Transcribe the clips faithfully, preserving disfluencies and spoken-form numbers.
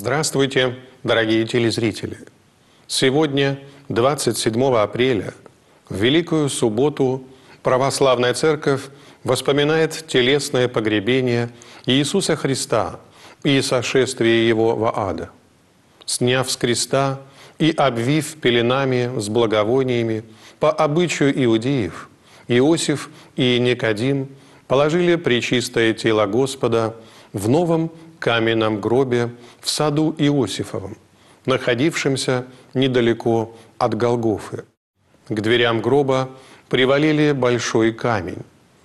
Здравствуйте, дорогие телезрители! Сегодня, двадцать седьмого апреля, в Великую Субботу, Православная Церковь вспоминает телесное погребение Иисуса Христа и сошествие Его в ад. Сняв с креста и обвив пеленами с благовониями по обычаю иудеев, Иосиф и Никодим положили пречистое тело Господа в новом каменном гробе в саду Иосифовом, находившемся недалеко от Голгофы. К дверям гроба привалили большой камень.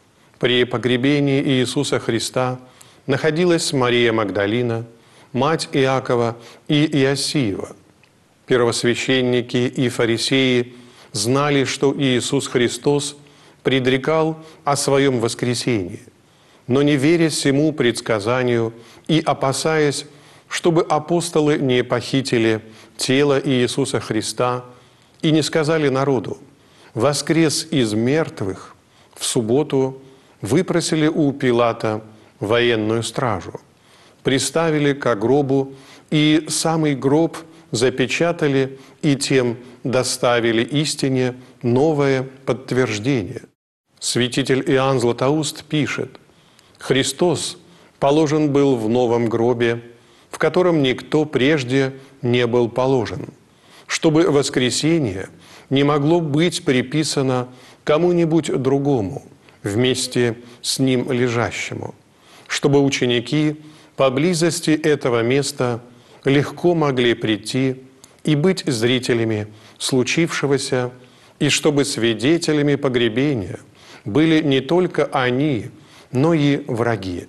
При погребении Иисуса Христа находилась Мария Магдалина, мать Иакова и Иосиева. Первосвященники и фарисеи знали, что Иисус Христос предрекал о Своем воскресении, но не веря сему предсказанию и опасаясь, чтобы апостолы не похитили тело Иисуса Христа и не сказали народу: «Воскрес из мертвых», в субботу выпросили у Пилата военную стражу, приставили к гробу и самый гроб запечатали и тем доставили истине новое подтверждение. Святитель Иоанн Златоуст пишет: «Христос положен был в новом гробе, в котором никто прежде не был положен, чтобы воскресение не могло быть приписано кому-нибудь другому вместе с ним лежащему, чтобы ученики поблизости этого места легко могли прийти и быть зрителями случившегося, и чтобы свидетелями погребения были не только они, но и враги.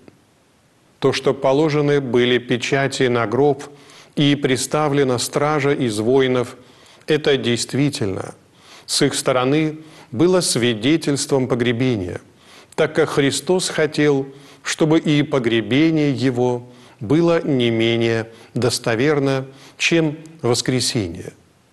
То, что положены были печати на гроб и приставлена стража из воинов, это действительно с их стороны было свидетельством погребения, так как Христос хотел, чтобы и погребение Его было не менее достоверно, чем воскресение.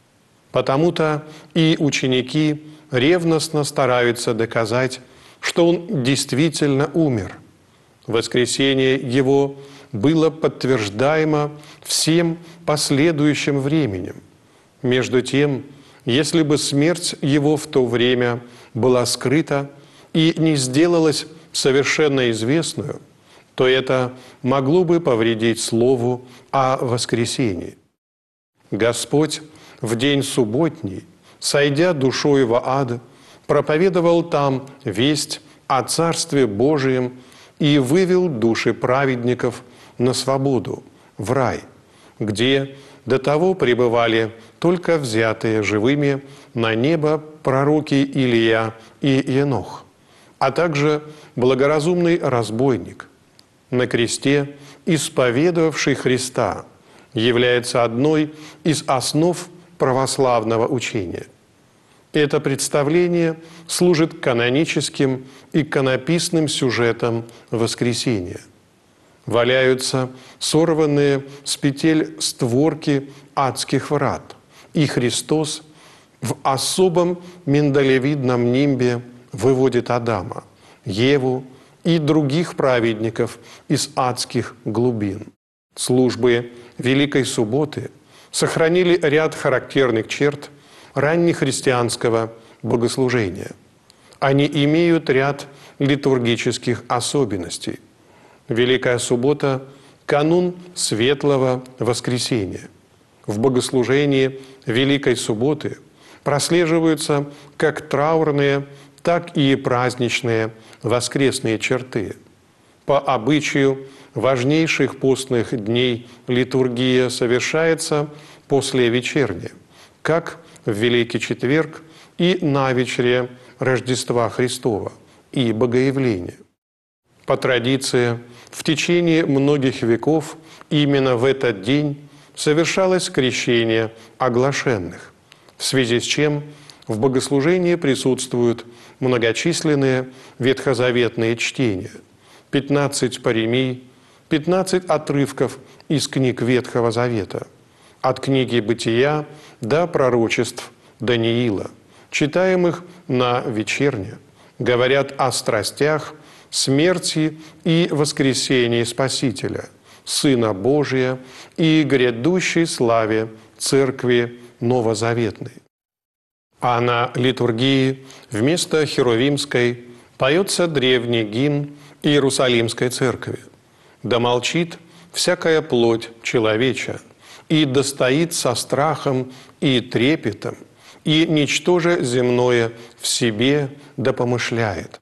Потому-то и ученики ревностно стараются доказать, что Он действительно умер. Воскресение Его было подтверждаемо всем последующим временем. Между тем, если бы смерть Его в то время была скрыта и не сделалась совершенно известную, то это могло бы повредить слову о воскресении. Господь в день субботний, сойдя душой в ад, проповедовал там весть о Царстве Божием и вывел души праведников на свободу, в рай, где до того пребывали только взятые живыми на небо пророки Илия и Енох, а также благоразумный разбойник. На кресте, исповедовавший Христа, является одной из основ православного учения. Это представление служит каноническим иконописным сюжетом воскресения. Валяются сорванные с петель створки адских врат, и Христос в особом миндалевидном нимбе выводит Адама, Еву и других праведников из адских глубин. Службы Великой Субботы сохранили ряд характерных черт раннехристианского богослужения. Они имеют ряд литургических особенностей. Великая Суббота – канун Светлого Воскресения. В богослужении Великой Субботы прослеживаются как траурные, так и праздничные воскресные черты. По обычаю важнейших постных дней литургия совершается после вечерни, как в Великий Четверг и на вечере Рождества Христова и Богоявления. По традиции, в течение многих веков именно в этот день совершалось крещение оглашенных, в связи с чем в богослужении присутствуют многочисленные ветхозаветные чтения, пятнадцать паремий, пятнадцать отрывков из книг Ветхого Завета, от книги Бытия до пророчеств Даниила, читаемых на вечерне, говорят о страстях, смерти и воскресении Спасителя, Сына Божия и грядущей славе Церкви Новозаветной. А на литургии вместо херувимской поется древний гимн Иерусалимской Церкви: «Да молчит всякая плоть человеча, и достоит со страхом и трепетом, и ничтоже земное в себе да помышляет.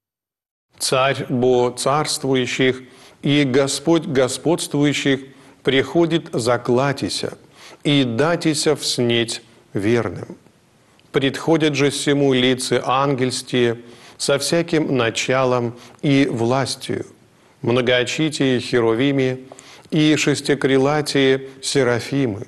Царь бо царствующих и Господь господствующих приходит заклатися и датися вснеть верным. Предходят же сему лица ангельстие со всяким началом и властью, многоочитие херувими и шестикрылатие серафимы,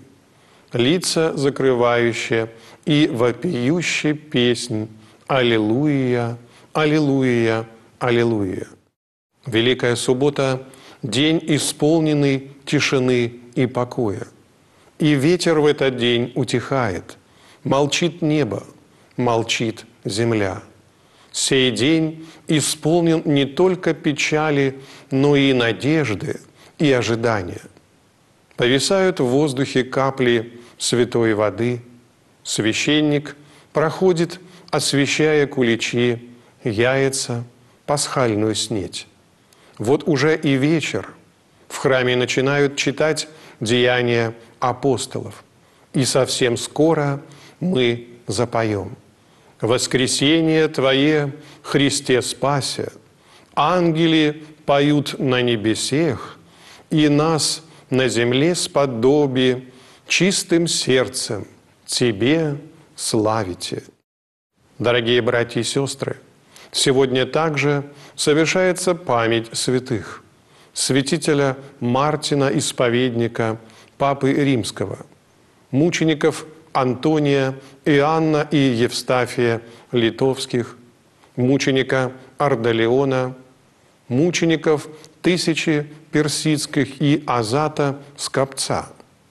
лица закрывающие и вопиющая песнь «Аллилуйя, Аллилуйя, Аллилуйя». Великая суббота – день, исполненный тишины и покоя. И ветер в этот день утихает, молчит небо, молчит земля. Сей день исполнен не только печали, но и надежды и ожидания. Повисают в воздухе капли святой воды. Священник проходит, освящая куличи, яйца, пасхальную снеть. Вот уже и вечер. В храме начинают читать деяния апостолов. И совсем скоро мы запоем: «Воскресение Твое, Христе спася, ангели поют на небесех, и нас на земле сподоби чистым сердцем Тебе славите». Дорогие братья и сестры, сегодня также совершается память святых: святителя Мартина Исповедника, Папы Римского, мучеников Антония, Иоанна и Евстафия Литовских, мученика Ардалиона, мучеников тысячи персидских и Азата Скопца,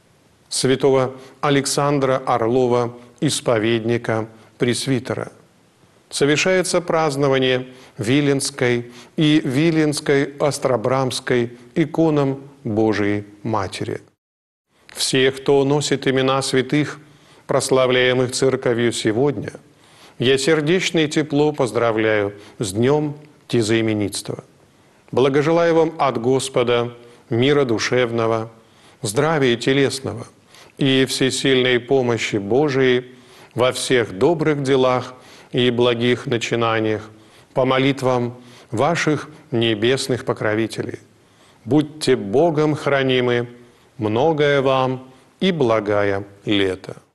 святого Александра Орлова, исповедника, пресвитера. Совершается празднование Виленской и Виленской Остробрамской иконам Божией Матери. Всех, кто носит имена святых, прославляемых Церковью сегодня, я сердечно и тепло поздравляю с Днем Тезаименитства. Благожелаю вам от Господа мира душевного, здравия телесного и всесильной помощи Божией во всех добрых делах и благих начинаниях по молитвам ваших небесных покровителей. Будьте Богом хранимы, многое вам и благая лето.